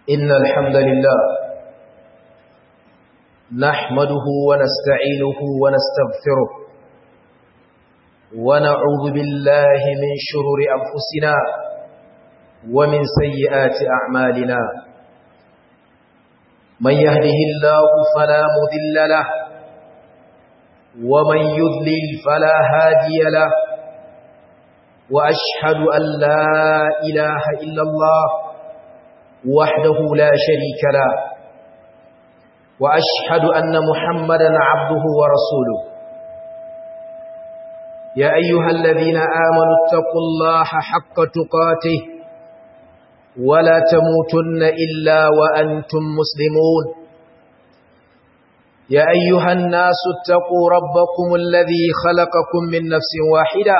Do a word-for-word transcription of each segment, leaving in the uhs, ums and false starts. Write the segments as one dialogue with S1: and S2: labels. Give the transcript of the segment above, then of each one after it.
S1: إن الحمد لله نحمده ونستعينه ونستغفره ونعوذ بالله من شرور أنفسنا ومن سيئات أعمالنا. من يهده الله فلا مضل له ومن يضلل فلا هادي له، وأشهد أن لا إله إلا الله وحده لا شريك له، وأشهد أن محمدًا عبده ورسوله. يا أيها الذين آمنوا اتقوا الله حق تقاته ولا تموتن إلا وأنتم مسلمون. يا أيها الناس اتقوا ربكم الذي خلقكم من نفس واحدة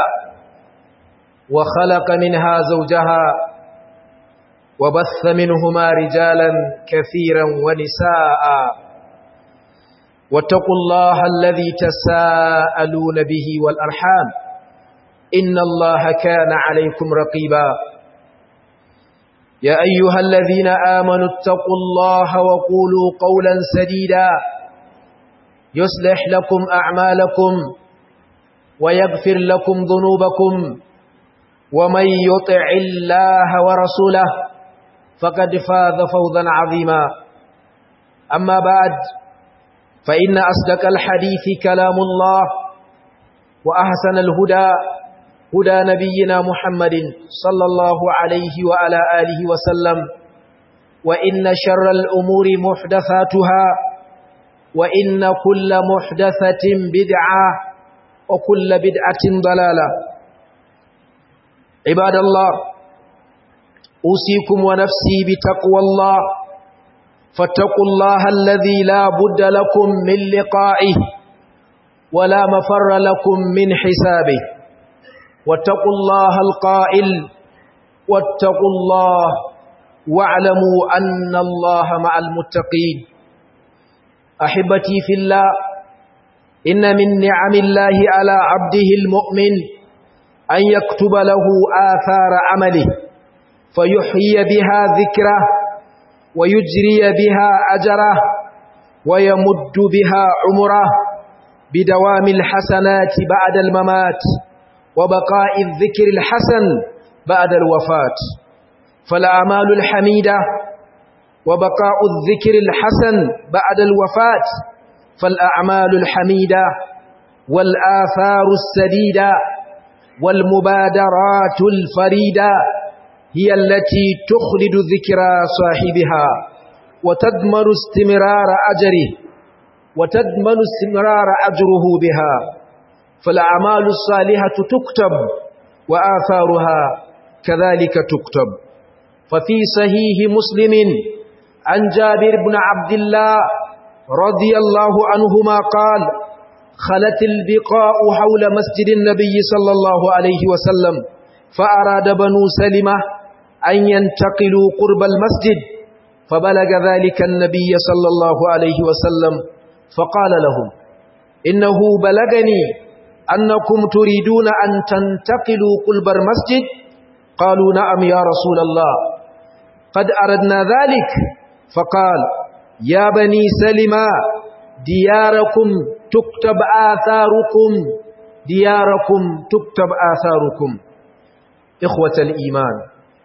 S1: وخلق منها زوجها وبث منهما رجالا كثيرا ونساء، واتقوا الله الذي تساءلون به والأرحام إن الله كان عليكم رقيبا. يا أيها الذين آمنوا اتقوا الله وقولوا قولا سديدا يصلح لكم أعمالكم ويغفر لكم ذنوبكم، ومن يطع الله ورسوله فقد فاز فوزا عظيما. أما بعد، فإن أصدق الحديث كلام الله، وأحسن الهدى هدى نبينا محمد صلى الله عليه وعلى آله وسلم، وإن شر الأمور محدثاتها، وإن كل محدثة بدعة، وكل بدعة ضلالة. عباد الله، أوصيكم ونفسي بتقوى الله، فاتقوا الله الذي لا بد لكم من لقائه ولا مفر لكم من حسابه، واتقوا الله القائل: واتقوا الله واعلموا أن الله مع المتقين. أحبتي في الله، إن من نعم الله على عبده المؤمن أن يكتب له آثار عمله فيحيي بها ذكره ويجري بها أجره ويمد بها عمره بدوام الحسنات بعد الممات وبقاء الذكر الحسن بعد الوفاة. فالأعمال الحميدة وبقاء الذكر الحسن بعد الوفاة، فالأعمال الحميدة والآثار السديدة والمبادرات الفريدة هي التي تخلد ذكرى صاحبها وتضمن استمرار أجره وتضمن استمرار أجره بها. فالأعمال الصالحة تكتب وآثارها كذلك تكتب. ففي صحيح مسلم عن جابر بن عبد الله رضي الله عنهما قال: خلت البقاء حول مسجد النبي صلى الله عليه وسلم، فأراد بنو سلمة أن ينتقلوا قرب المسجد، فبلغ ذلك النبي صلى الله عليه وسلم فقال لهم: إنه بلغني أنكم تريدون أن تنتقلوا قرب المسجد. قالوا: نعم يا رسول الله، قد أردنا ذلك. فقال: يا بني سلمة، دياركم تكتب آثاركم دياركم تكتب آثاركم. إخوة الإيمان،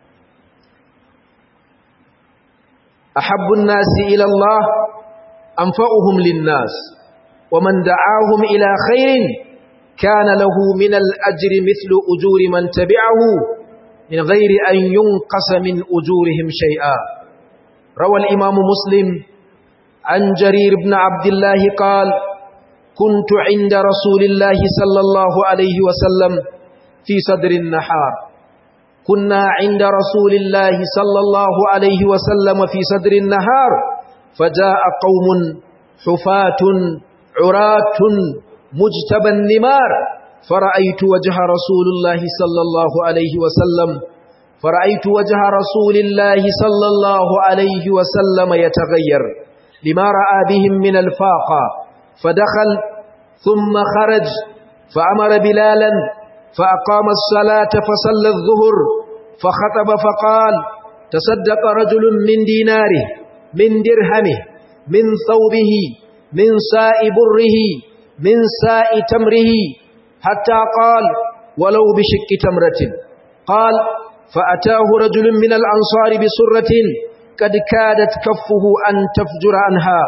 S1: أحب الناس إلى الله أنفعهم للناس، ومن دعاهم إلى خير كان له من الأجر مثل أجور من تبعه من غير أن ينقص من أجورهم شيئا. روى الإمام مسلم عن جرير بن عبد الله قال: كنت عند رسول الله صلى الله عليه وسلم في صدر النهار. كنا عند رسول الله صلى الله عليه وسلم في صدر النهار، فجاء قوم حفاة عراة مجتبى النمار، فرأيت وجه رسول الله صلى الله عليه وسلم فرأيت وجه رسول الله صلى الله عليه وسلم يتغير لما رأى بهم من الفاقة، فدخل ثم خرج فأمر بلالا فأقام الصلاة فصلى الظهر، فخطب فقال: تصدق رجل من ديناره، من درهمه، من ثوبه، من ساء بره، من ساء تمره، حتى قال ولو بشق تمرة. قال فأتاه رجل من الأنصار بسرة قد كادت كفه أن تفجر عنها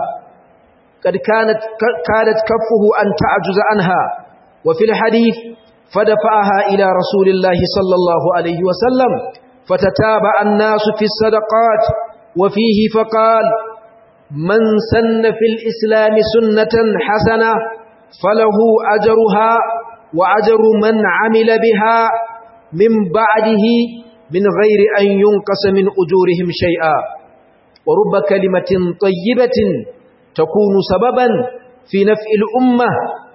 S1: قد كانت كادت كفه أن تعجز عنها. وفي الحديث فدفعها إلى رسول الله صلى الله عليه وسلم، فتتابع الناس في الصدقات. وفيه فقال من سن في الإسلام سنة حسنة فله أجرها وأجر من عمل بها من بعده من غير أن ينقص من أجورهم شيئا. ورب كلمة طيبة تكون سببا في نفع الأمة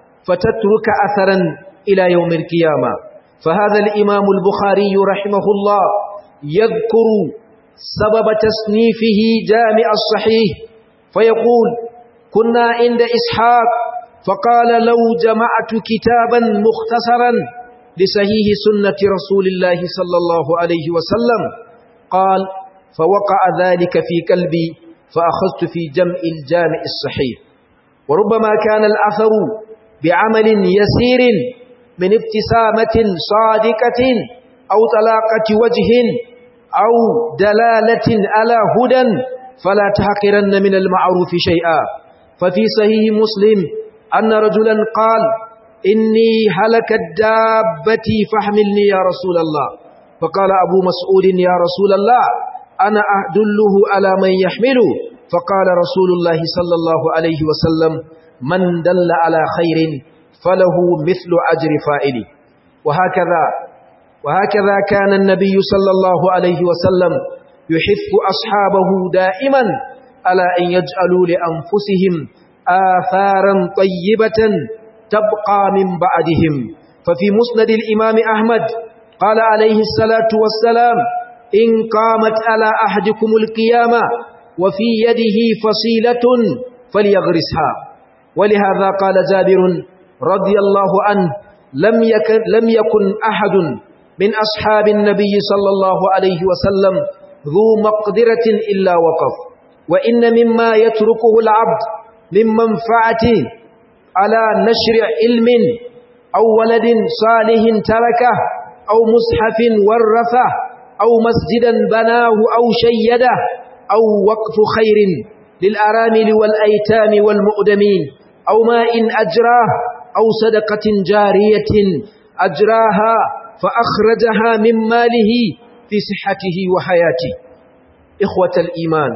S1: فتترك أثرا إلى يوم القيامة. فهذا الإمام البخاري رحمه الله يذكر سبب تصنيفه جامع الصحيح، فيقول كنا عند إسحاق فقال لو جمعت كتابا مختصرا لصحيح سنة رسول الله صلى الله عليه وسلم، قال فوقع ذلك في قلبي فأخذت في جمع الجامع الصحيح. وربما كان الأثر بعمل يسير من ابتسامة صادقة أو طلاقة وجه أو دلالة على هدى، فلا تحقرن من المعروف شيئا. ففي صحيح مسلم أن رجلا قال إني هلكت دابتي فاحملني يا رسول الله. فقال أبو مسعود يا رسول الله أنا أدله على من يحمله. فقال رسول الله صلى الله عليه وسلم من دل على خير فله مثل أجر فاعله. وهكذا وهكذا كان النبي صلى الله عليه وسلم يحث أصحابه دائما على أن يجعلوا لأنفسهم آثارا طيبة تبقى من بعدهم. ففي مسند الإمام أحمد قال عليه الصلاة والسلام إن قامت على أحدكم القيامة وفي يده فصيلة فليغرسها. ولهذا قال جابر رضي الله عنه لم يكن, لم يكن أحد من أصحاب النبي صلى الله عليه وسلم ذو مقدرة إلا وقف. وإن مما يتركه العبد من منفعته على نشر علم أو ولد صالح تركه أو مصحف ورثه أو مسجدا بناه أو شيده أو وقف خير للأرامل والأيتام والمؤدمين أو ماء أجراه أو صدقة جارية أجراها فأخرجها من ماله في صحته وحياته. إخوة الإيمان،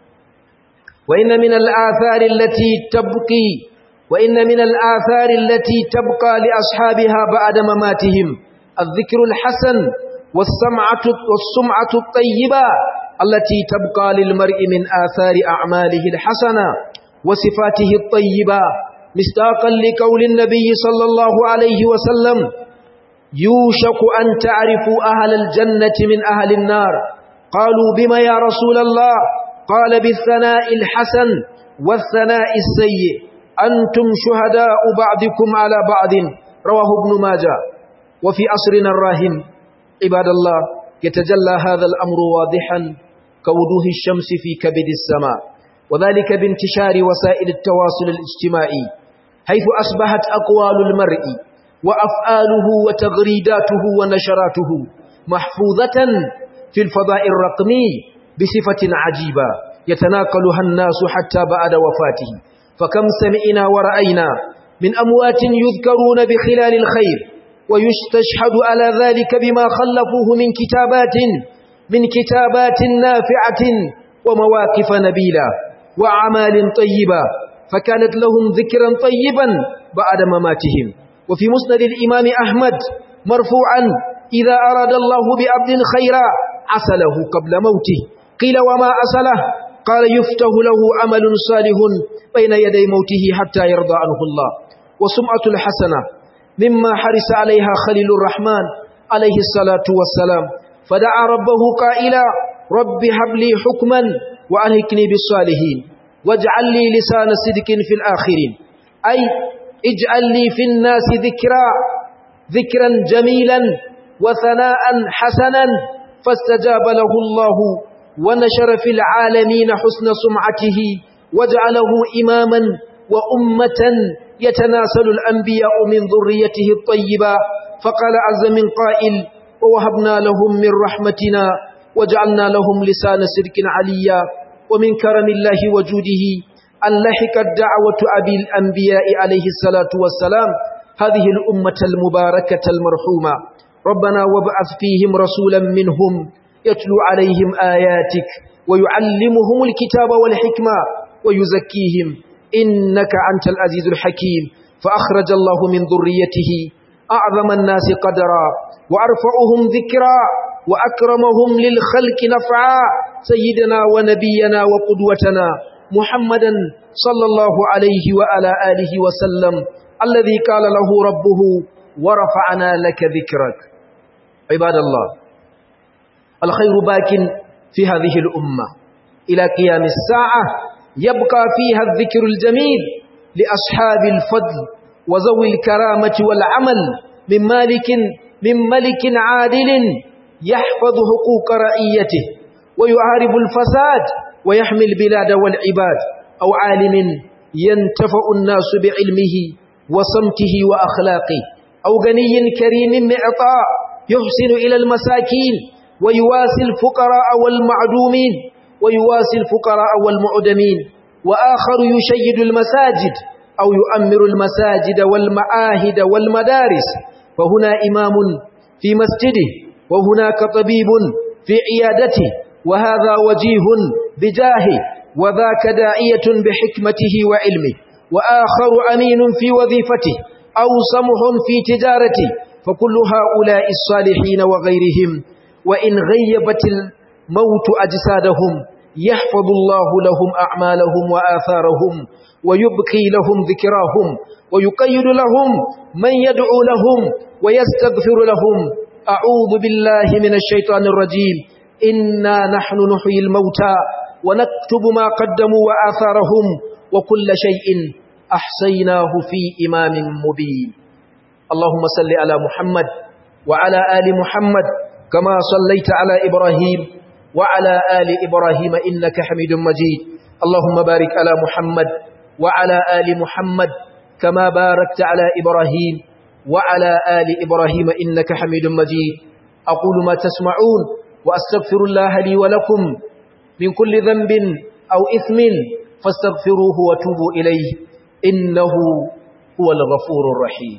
S1: وإن من الآثار التي تبقي وإن من الآثار التي تبقى لأصحابها بعد مماتهم الذكر الحسن والسمعة والسمعة الطيبة التي تبقى للمرء من آثار أعماله الحسنة وصفاته الطيبة، مصداقا لقول النبي صلى الله عليه وسلم يوشك أن تعرفوا أهل الجنة من أهل النار. قالوا بما يا رسول الله؟ قال بالثناء الحسن والثناء السيء، أنتم شهداء بعضكم على بعض. رواه ابن ماجه. وفي عصرنا الراهن عباد الله يتجلى هذا الأمر واضحا كوضوح الشمس في كبد السماء، وذلك بانتشار وسائل التواصل الاجتماعي، حيث أصبحت أقوال المرء وأفعاله وتغريداته ونشراته محفوظة في الفضاء الرقمي بصفة عجيبة يتناقلها الناس حتى بعد وفاته. فكم سمعنا ورأينا من أموات يذكرون بخلال الخير ويستشهد على ذلك بما خلفوه من كتابات من كتابات نافعة ومواقف نبيلة وأعمال طيبة، فكانت لهم ذكرا طيبا بعد مماتهم. وفي مسند الإمام أحمد مرفوعا إذا أراد الله بعبد خيرا عسله قبل موته. قيل وما أسله؟ قال يفتح له عمل صالح بين يدي موته حتى يرضى عنه الله. وسمعة الحسنة مما حرص عليها خليل الرحمن عليه الصلاة والسلام، فدعا ربه قائلا رب هب لي حكما وألهكني بالصالحين واجعل لي لسان صدق في الآخرين، أي اجعل لي في الناس ذكرا ذكرا جميلا وثناء حسنا. فاستجاب له الله ونشر في العالمين حسن سمعته وجعله إماما وأمة يتناسل الأنبياء من ذريته الطيبة. فقال عز من قائل: ووهبنا لهم من رحمتنا وجعلنا لهم لسان صدق عليا. ومن كرم الله وجوده أن لحقت دعوة أبي الأنبياء عليه الصلاة والسلام هذه الأمة المباركة المرحومة. ربنا وابعث فيهم رسولا منهم يتلو عليهم آياتك ويعلمهم الكتاب والحكمة ويزكيهم إنك أنت العزيز الحكيم. فأخرج الله من ذريته أعظم الناس قدرا وأرفعهم ذكرا وأكرمهم للخلق نفعا، سيدنا ونبينا وقدوتنا محمدا صلى الله عليه وعلى آله وسلم، الذي قال له ربه: ورفعنا لك ذكرك. عباد الله، الخير باق في هذه الأمة إلى قيام الساعة، يبقى فيها الذكر الجميل لأصحاب الفضل وذوي الكرامة والعمل من مالك من ملك عادل يحفظ حقوق رعيته ويعارب الفساد ويحمي البلاد والعباد، أو عالم ينتفع الناس بعلمه وصمته وأخلاقه، أو غني كريم معطاء يحسن إلى المساكين ويواسي الفقراء والمعدومين ويواسي الفقراء والمعدمين، وآخر يشيد المساجد أو يؤمر المساجد والمعاهد والمدارس، فهنا إمام في مسجده وهناك طبيب في عيادته، وهذا وجيه بجاهه وذاك داعية بحكمته وعلمه، وآخر أمين في وظيفته أو سمح في تجارته، فكل هؤلاء الصالحين وغيرهم وإن غيبت الموت أجسادهم يحفظ الله لهم أعمالهم وآثارهم ويبقي لهم ذكراهم ويقيد لهم من يدعو لهم ويستغفر لهم. أعوذ بالله من الشيطان الرجيم. إنا نحن نحيي الموتى ونكتب ما قدموا وآثارهم وكل شيء أحصيناه في إمام مبين. اللهم صل على محمد وعلى آل محمد كما صليت على إبراهيم وعلى آل إبراهيم إنك حميد مجيد. اللهم بارك على محمد وعلى آل محمد كما باركت على إبراهيم وعلى آل إبراهيم إنك حميد مجيد. أقول ما تسمعون وأستغفر الله لي ولكم من كل ذنب أو إثم فاستغفروه وتوبوا إليه إنه هو الغفور الرحيم.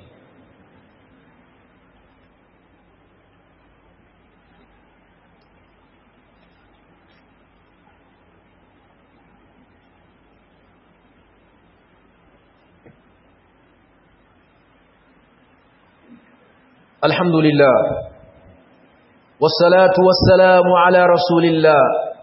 S1: الحمد لله والصلاة والسلام على رسول الله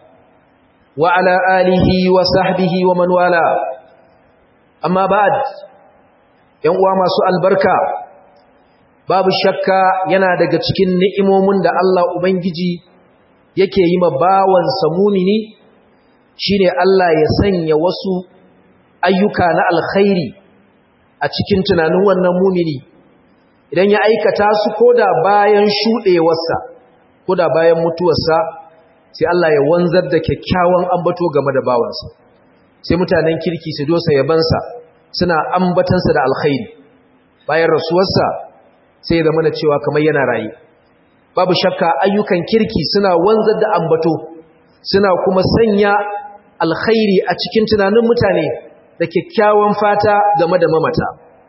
S1: وعلى آله وصحبه ومن والاه. أما بعد، ‘yan uwa masu albarka, babu shakka yana daga cikin ni'imomin da Allah Ubangiji yake yi ma bawansa mumini shine Allah ya sanya wasu ayyuka na alkhairi a cikin tunanin wannan mumini. Idan ya aikata su koda bayan shuɗewarsa, koda bayan mutuwarsa, sai Allah ya wanzar da kyakkyawan ambato game da bawansa. Sai mutanen kirki su dosa yabansa, suna ambatansa da alkhairi. Bayan rasuwarsa sai ya zama da cewa kamar yana raye. Babu shakka ayyukan kirki suna wanzar da ambato, suna kuma sanya alkhairi a cikin tunanin mutane da kyakkyawan fata game da mamata.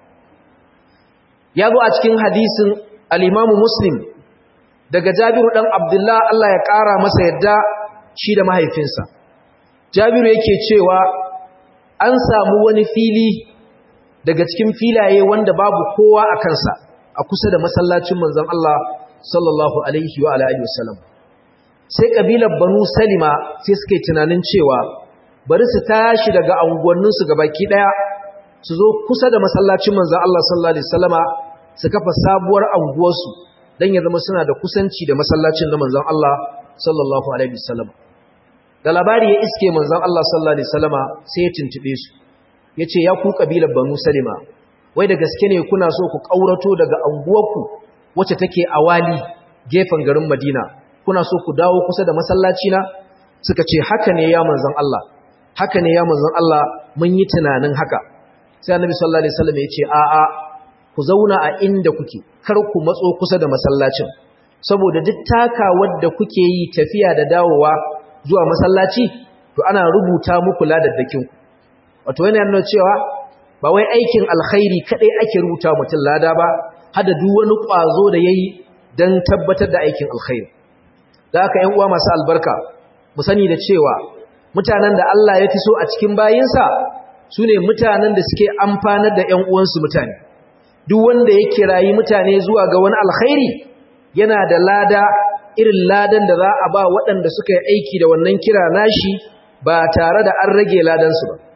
S1: Ya zo a cikin hadisin al-Imamu Muslim daga Jabiru dan Abdullah, Allah ya ƙara masa yadda shi da mahaifinsa. Jabiru yake cewa an samu wani fili daga cikin filaye wanda babu kowa a kansa a kusa da masallacin manzon Allah sallallahu alaihi wa alihi wasallam. Sai kabilar Banu Salima sai suke tunanin cewa bari su tashi daga anguwanninsu gabaki daya su zo kusa da masallacin manzon Allah sallallahu alaihi wasallama su kafa sabuwar anguwarsu dan ya zama suna da kusanci da masallacin da manzon Allah sallallahu alaihi wasallam. Da labari ya iske manzon Allah sallallahu alaihi wasallama sai ya tuntube su. Yace, ya ku kabilar Banu Salima, wai da gaske ne kuna so ku kaurato daga anguwarku wacce take a wali gefen garin Madina, kuna so ku dawo kusa da masallaci na? suka ce haka ne ya manzon Allah haka ne ya manzon Allah mun yi tunanin haka sai annabi sallallahu alaihi wasallam ya ce a a ku zauna a inda kuke kar ku matso kusa da masallacin saboda duk takawar da kuke yi tafiya da dawowa zuwa masallaci to ana rubuta muku ladaddakin ku wato yana nuna cewa ba wai aikin alkhairi kadai ake rubuta mutum lada ba hada duk wani kwazo da yayi dan tabbatar da aikin alkhairi da haka ƴan uwa masu albarka mu sani da cewa mutanen da Allah ya fi so a cikin bayinsa sune mutanen da suke amfanar da ƴan uwansu mutane duk wanda ya kirayi mutane zuwa ga wani alkhairi yana da lada irin ladan da za a ba waɗanda suka yi aiki da wannan kira nashi ba tare da an rage ladansu ba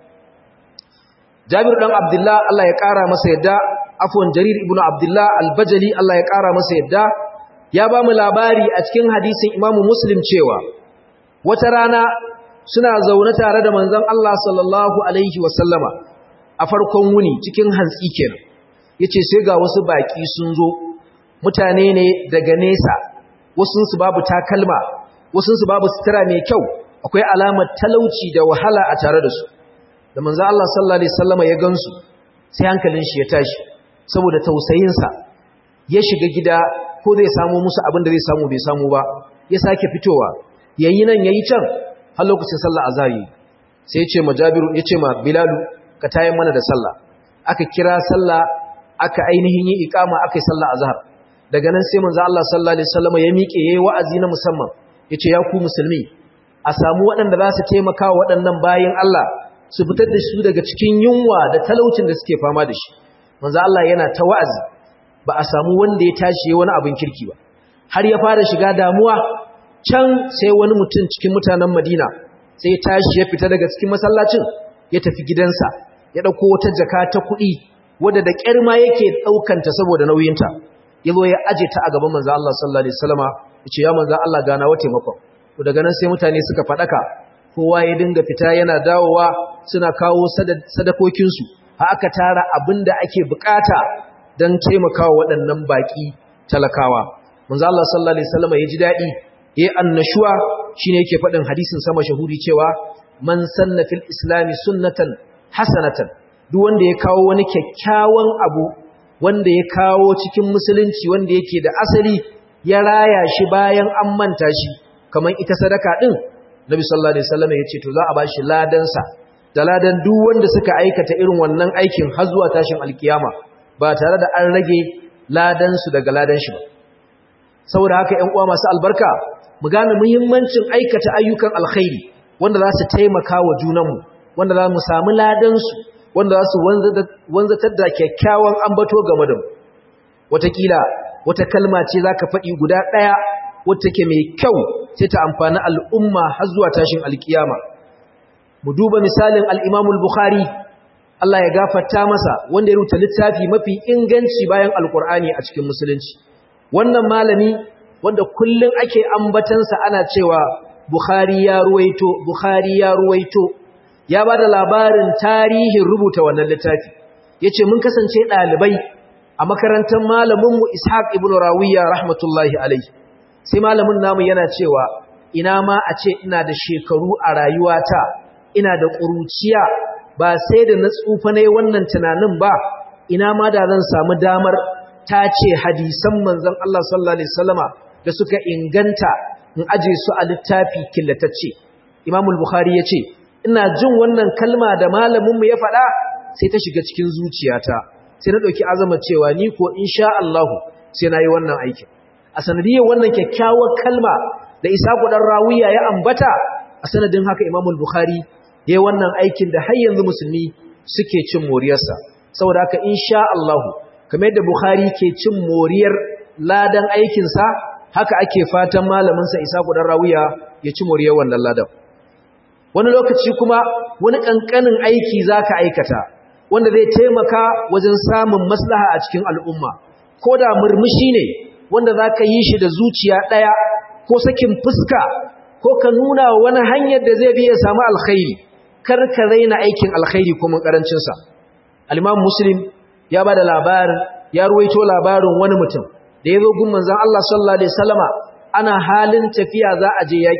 S1: Jabir dan Abdullah Allah ya ƙara masa yadda afwan Jarir ibn Abdullah al-Bajali Allah ya ƙara masa yadda ya ba mu labari a cikin hadisin Imam Muslim cewa wata rana suna zaune tare da manzon Allah sallallahu alaihi wasallama a farkon wuni cikin hantsi kenan yace sai ga wasu baki sun zo mutane ne daga nesa wasun su babu takalma wasun su babu sutura mai kyau akwai alamar talauci da wahala a tare da su da manzo Allah sallallahu alaihi wasallama ya gansu sai hankalin shi ya tashi saboda tausayin sa ya shiga gida ko zai samu musu abin da zai samu bai samu ba ya sake fitowa yayi nan yayi can har lokacin sallah azhari sai ya ce ma Jabiru ya ce ma Bilalu ka tayin mana da sallah aka kira sallah aka ainihin yi iqama aka yi sallah azhar daga nan sai manzo Allah sallallahu alaihi wasallam ya miƙe yayi wa'azi na musamman yace ya ku musulmi a samu waɗanda za su taimaka wa waɗannan bayin Allah su fitar da su daga cikin yunwa da talaucin da suke fama da shi manzo Allah yana ta wa'azi ba a samu wanda ya tashi wani abin kirki ba har ya fara shiga damuwa can sai wani mutum cikin mutanen Madina sai ya tashi ya fita daga cikin masallacin ya tafi gidansa ya dauko wata jaka ta kuɗi wadda da ƙyarma yake ɗaukanta saboda nauyinta ya zo ya aje ta a gaban manzo Allah sallallahu alaihi wasallama ya ce ya manzo Allah gana wa taimakon to daga nan sai mutane suka faɗaka kowa ya dinga fita yana dawowa suna kawo sadakokinsu har aka tara abin da ake bukata don taimakawa waɗannan baƙi talakawa manzo Allah sallallahu alaihi wasallama ya ji daɗi ya annashuwa shine yake faɗin hadisin sama shahuri cewa man sanna fil islami sunnatan hasanatan duk wanda ya kawo wani kyakkyawan abu wanda ya kawo cikin musulunci wanda yake da asali ya raya shi bayan an manta shi kamar ita sadaka din Nabi sallallahu alaihi wasallam ya ce to za a bashi ladan sa da ladan duk wanda suka aikata irin wannan aikin har zuwa tashin alkiyama ba tare da an rage ladan su daga ladan shi ba saboda haka ƴan uwa masu albarka mu gane muhimmancin aikata ayyukan alkhairi wanda za su taimaka wa junanmu wanda za mu samu ladan su wanda za su wanzatar da kyakkyawan ambato game da mu watakila wata kalma ce za ka faɗi guda ɗaya wata take mai kyau sai ta amfani al'umma har zuwa tashin alkiyama mu duba misalin al'imamul bukhari Allah ya gafarta masa wanda ya rubuta littafi mafi inganci bayan alkur'ani a cikin musulunci wannan malami wanda kullum ake ambatansa ana cewa bukhari ya ruwaito bukhari ya ruwaito ya ba da labarin tarihin rubuta wannan littafi ya ce mun kasance ɗalibai a makarantar malaminmu ishaq ibn rawiya rahmatullahi alaihi sai malamin namu yana cewa ina ma a ce ina da shekaru a rayuwata ina da ƙuruciya ba sai da na tsufa na wannan tunanin ba ina ma da zan samu damar ta ce hadisan manzon Allah sallallahu alaihi wasallama da suka inganta in aje su a littafi killatacce imamul bukhari ya ce ina jin wannan kalma da malaminmu ya faɗa sai ta shiga cikin zuciyata sai na ɗauki azama cewa ni ko insha Allah sai na yi wannan aikin a sanadiyar wannan kyakkyawar kalma da Isaku dan Rawiya ya ambata a sanadin haka Imam al-Bukhari yayin wannan aikin da har yanzu musulmi suke cin moriyarsa saboda haka insha Allah kamar yadda Bukhari ke cin moriyar ladan aikin sa haka ake fatan malamin sa Isaku dan Rawiya ya ci moriyar wannan ladan wani lokaci kuma wani kankanin aiki zaka aikata wanda zai taimaka wajen samun maslaha a cikin al'umma koda murmushi ne wanda zaka yi shi da zuciya daya ko sakin fuska ko ka nuna wani hanyar da zai biya samu alkhairi kar ka raina aikin alkhairi kuma karancin sa al-Imam Muslim ya bada labarin ya ruwaito labarin wani mutum da yazo gun manzon Allah sallallahu alaihi wasallama ana halin tafiya za a je yaki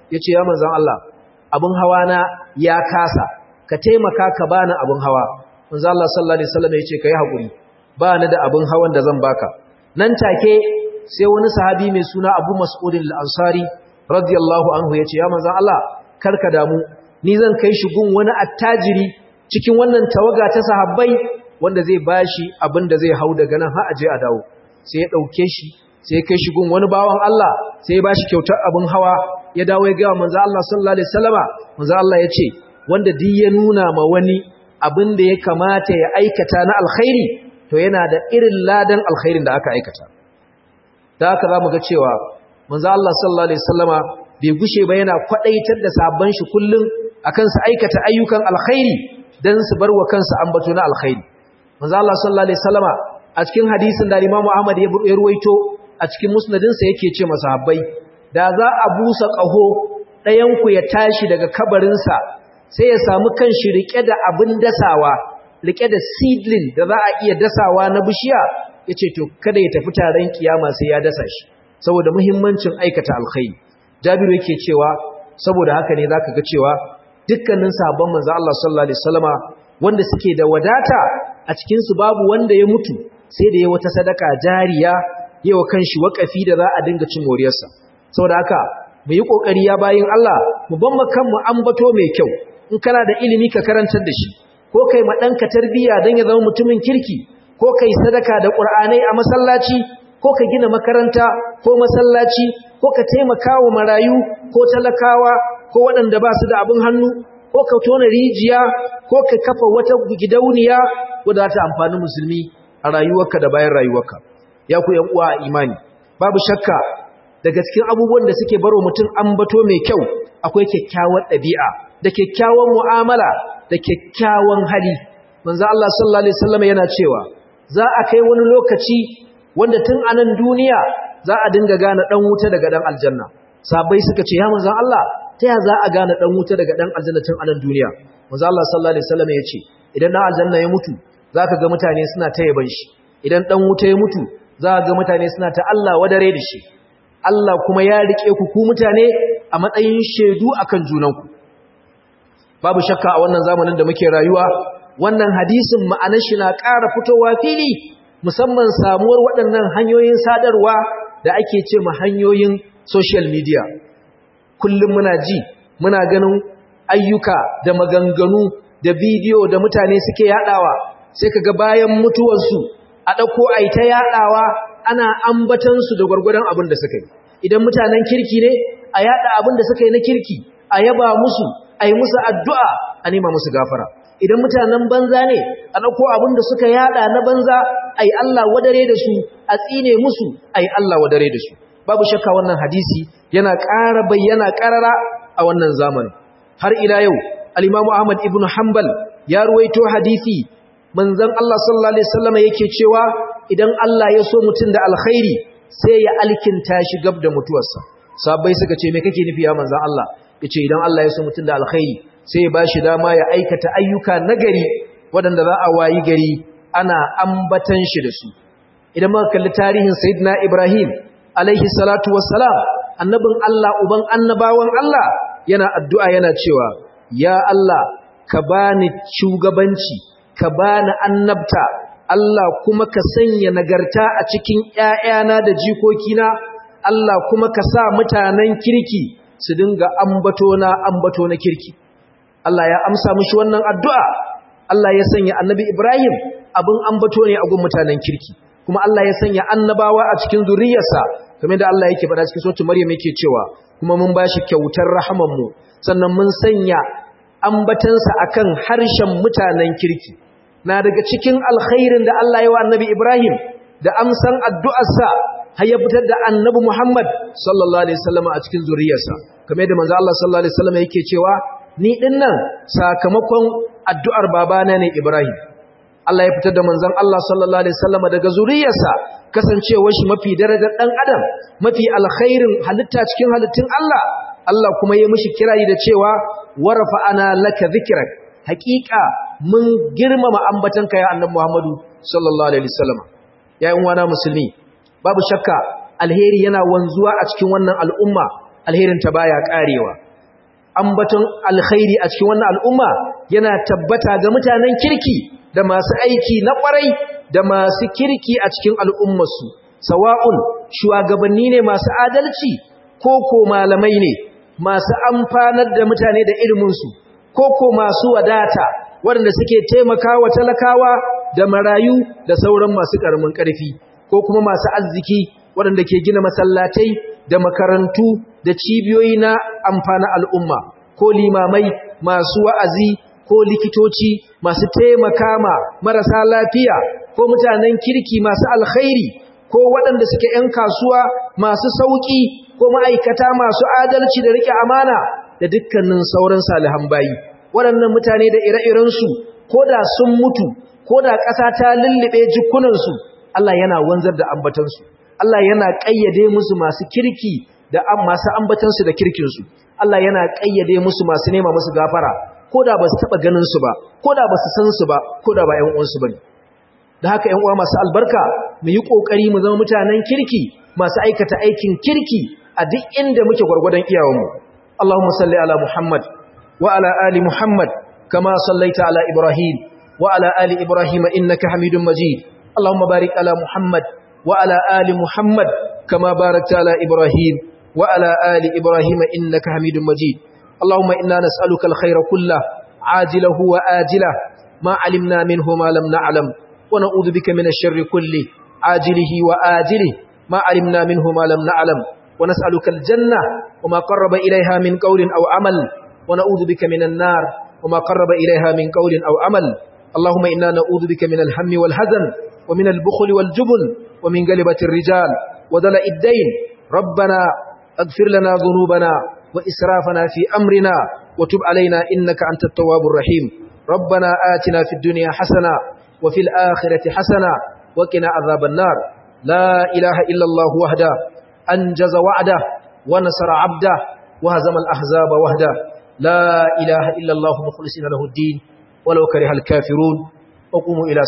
S1: yace ya manzon Allah abun hawa na ya kasa ka taimaka ka bani abun hawa manzon Allah sallallahu alaihi wasallam yace kai hakuri ba ni da abun hawan da zan baka nan take sai wani sahabi mai suna Abu Mas'ud al-Ansari radiyallahu anhu yace ya manzon Allah karka damu ni zan kai shi gun wani attajiri cikin wannan tawaga ta sahabbai wanda zai bashi abin da zai hau daga nan har aje a dawo sai ya dauke shi sai ya kai shi gun wani bawan Allah sai ya bashi kyautar abin hawa ya dawo ya ga manzo Allah sallallahu alaihi wasallama manzo Allah ya ce wanda duk ya nuna ma wani abin da ya kamata ya aikata na alkhairi to yana da irin ladan alkhairin da aka aikata da haka zamu ga cewa manzo Allah sallallahu alaihi wasallama bai gushe ba yana kwadaitar da sabban shi kullun akan su aikata ayyukan alkhairi dan su bar wa kansu ambato na alkhairi manzo Allah sallallahu alaihi wasallama a cikin hadisin da Imam Ahmad ya ruwaito a cikin musnadin sa yake ce masahabbai da za a busa kaho ɗayan ku ya tashi daga kabarin sa sai ya samu kanshi rike da abin dasawa rike da seedling da za a iya dasawa na bishiya yace to kada ya tafi taron kiyama sai ya dasa shi saboda muhimmancin aikata alkhairi Jabiru yake cewa saboda haka ne zaka ga cewa dukkanin sahabban manzo Allah sallallahu alaihi wasallama wanda suke da wadata a cikin su babu wanda ya mutu sai da ya wata sadaka jariya yawa kanshi wakafi da za a dinga cin moriyarsa saboda haka mu yi kokari ya bayin Allah mu ban makan mu ambato mai kyau in kana da ilimi ka karantar da shi ko kai ma danka tarbiya dan ya zama mutumin kirki ko kai sadaka da Qur'anai a masallaci ko ka gina makaranta ko masallaci ko ka taimaka wa marayu ko talakawa ko waɗanda ba su da abin hannu ko ka tona rijiya ko ka kafa wata gidauniya wadda ta amfani musulmi a rayuwarka da bayan rayuwarka ya ku yan uwa imani babu shakka daga cikin abubuwan da suke baro mutum ambato mai kyau akwai kyakkyawar ɗabi'a da kyakkyawan mu'amala da kyakkyawan hali manzo Allah sallallahu alaihi wasallam yana cewa za a kai wani lokaci wanda tun a nan duniya za a dinga gane dan wuta daga dan aljanna sabai suka ce ya manzo Allah ta ya za a gane dan wuta daga dan aljanna tun a nan duniya manzo Allah sallallahu alaihi wasallam ya ce idan dan aljanna ya mutu zaka ga mutane suna ta yaban shi idan dan wuta ya mutu zaka ga mutane suna ta Allah wadare da shi Allah kuma ya rike ku ku mutane a matsayin shedu akan junanku babu shakka a wannan zamanin da muke rayuwa wannan hadisin ma'anar shi na ƙara fitowa fili musamman samuwar waɗannan hanyoyin sadarwa da ake ce ma hanyoyin social media kullum muna ji muna ganin ayyuka da maganganu da bidiyo da mutane suke yadawa sai kaga bayan mutuwarsu a dauko ai ta yadawa ana ambatan su da gurgurdan abin da suka yi idan mutanen kirki ne a yada abin da suka yi na kirki a yaba musu ai musu addu'a a nema musu gafara idan mutanen banza ne a dauko abin da suka yada na banza ai Allah wadare da su a tsine musu ai Allah wadare da su babu shakka wannan hadisi yana ƙara bayyana ƙarara a wannan zamanin har ila yau al-Imam Ahmad ibn Hanbal ya ruwaito hadisi manzon Allah sallallahu alaihi wasallam yake cewa idan Allah ya so mutun da alkhairi sai ya alkinta shi gab da mutuwarsa sahabbai suka ce me kake nufi ya manzon Allah yace idan Allah ya so mutun da alkhairi sai ya bashi dama ya aikata ayyuka nagari waɗanda za a wayi gari ana ambatan shi da su idan muka kalli tarihin sayyidina Ibrahim alaihi salatu wassalam annabin Allah uban annabawan Allah yana addu'a yana cewa ya Allah ka bani shugabanci ka bani annabta Allah kuma ka sanya nagarta a cikin ƴaƴana da jikokina Allah kuma ka sa mutanen kirki su dinga ambato na ambato na kirki Allah ya amsa mishi wannan addu'a Allah ya sanya annabi Ibrahim abin ambato ne a gun mutanen kirki kuma Allah ya sanya annabawa a cikin zuriyarsa kamar da Allah yake faɗa cikin suratul Maryam yake cewa kuma mun bashi kyautar rahaman mu sannan mun sanya ambatansa akan harshen mutanen kirki na daga cikin alkhairin da Allah ya wa annabi Ibrahim da amsan addu'arsa har ya fitar da annabi Muhammad sallallahu alaihi wasallam a cikin zuriyarsa kamar da manzo Allah sallallahu alaihi wasallam yake cewa ni dinnan sakamakon addu'ar babana ne Ibrahim Allah ya fitar da manzon Allah sallallahu alaihi wasallam daga zuriyarsa kasancewar shi mafi darajar dan adam mafi alkhairin halitta cikin halittun Allah Allah kuma ya mishi kirayi da cewa warafa ana laka dhikrak haqiqa mun girmama ambatanka ya annabi Muhammadu sallallahu alaihi wasallam ya yin wana musulmi babu shakka alheri yana wanzuwa a cikin wannan al'umma alherin ta baya karewa. Ambaton alkhairi a cikin wannan al'umma yana tabbata ga mutanen kirki da masu aiki na kwarai da masu kirki a cikin al'ummarsu, sawa'un shugabanni ne masu adalci ko ko malamai ne masu amfanar da mutane da iliminsu, ko ko masu wadata waɗanda suke taimakawa talakawa da marayu da sauran masu ƙaramin ƙarfi, ko kuma masu arziki waɗanda ke gina masallatai da makarantu da cibiyoyi na amfana al'umma, ko limamai masu wa'azi ko likitoci masu taimaka ma marasa lafiya, ko mutanen kirki masu alkhairi, ko waɗanda suke ‘yan kasuwa masu sauƙi, ko ma'aikata masu adalci da riƙe amana da dukkanin sauran salihan bayi. Waɗannan mutane da ire-irensu ko da sun mutu, ko da ƙasa ta lullube jikunansu, Allah yana wanzar da ambatansu. Allah yana ƙayyade musu masu kirki da masu ambatansu da kirkinsu. Allah yana ƙayyade musu masu nema musu gafara, ko da ba su taɓa ganinsu ba, ko da ba su san su ba, ko da ba ‘yan uwansu ba ne. Da haka ‘yan uwa masu albarka, mu yi ƙoƙari mu zama mutanen kirki masu aikata aikin kirki a duk inda muke gwargwadon iyawanmu. Allahumma salli ala Muhammad wa ala ali Muhammad kama sallaita ala Ibrahim wa ala ali Ibrahim innaka Hamidum Majid. Allahumma barik ala Muhammad wa ala ali Muhammad kama barakta ala Ibrahim wa ala ali Ibrahim innaka Hamidum Majid. Allahumma inna nas'aluka al-khayra kullahu ajilahu wa ajilahu ma 'alimna minhu ma lam na'lam wa na'udhu bika min ash-sharri kulli ajilihi wa ajilihi ma 'alimna minhu ma lam na'lam wa nas'aluka al-janna wa ma qarraba ilayha min qawlin aw 'amal wa na'udhu bika min an-nar wa ma qarraba ilayha min qawlin aw 'amal. Allahumma inna na'udhu bika min al-hammi wal hazan wa min al-bukhli wal jubn wa min ghalibati ar-rijal wa dala'i ad-dayn. Rabbana اغفر لنا ذنوبنا وإسرافنا في أمرنا وتب علينا إنك أنت التواب الرحيم. ربنا آتنا في الدنيا حسنة وفي الآخرة حسنة وقنا عذاب النار. لا إله إلا الله وحده أنجز وعده ونصر عبده وهزم الأحزاب وحده. لا إله إلا الله مخلصين له الدين ولو كره الكافرون. وقوموا إلى